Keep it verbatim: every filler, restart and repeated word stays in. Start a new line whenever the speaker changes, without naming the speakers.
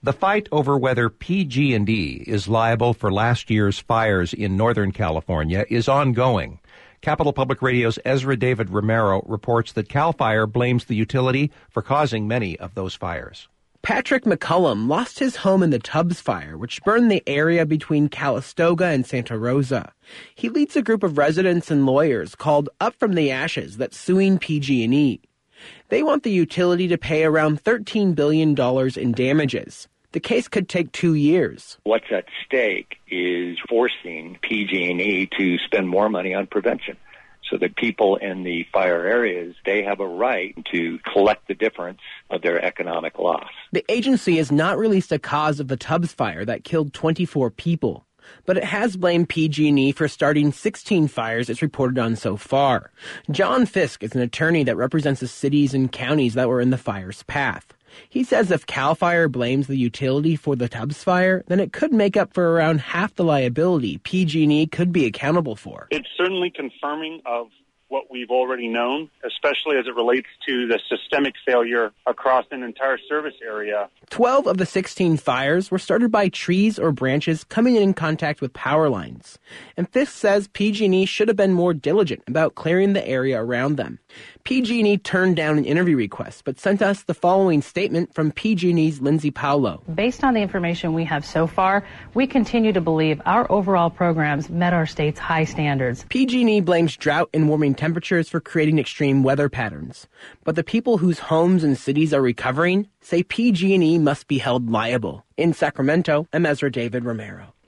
The fight over whether P G and E is liable for last year's fires in Northern California is ongoing. Capital Public Radio's Ezra David Romero reports that CAL FIRE blames the utility for causing many of those fires.
Patrick McCullum lost his home in the Tubbs Fire, which burned the area between Calistoga and Santa Rosa. He leads a group of residents and lawyers called Up From the Ashes that's suing P G and E. They want the utility to pay around thirteen billion dollars in damages. The case could take two years.
What's at stake is forcing P G and E to spend more money on prevention. So the people in the fire areas, they have a right to collect the difference of their economic loss.
The agency has not released a cause of the Tubbs fire that killed twenty-four people, but it has blamed P G and E for starting sixteen fires it's reported on so far. John Fisk is an attorney that represents the cities and counties that were in the fire's path. He says if CAL FIRE blames the utility for the Tubbs fire, then it could make up for around half the liability P G and E could be accountable for.
It's certainly confirming of what we've already known, especially as it relates to the systemic failure across an entire service area.
Twelve of the sixteen fires were started by trees or branches coming in contact with power lines. And Fisk says P G and E should have been more diligent about clearing the area around them. P G and E turned down an interview request, but sent us the following statement from P G and E's Lindsay Paulo.
Based on the information we have so far, we continue to believe our overall programs met our state's high standards.
P G and E blames drought and warming temperatures for creating extreme weather patterns. But the people whose homes and cities are recovering say P G and E must be held liable. In Sacramento, I'm Ezra David Romero.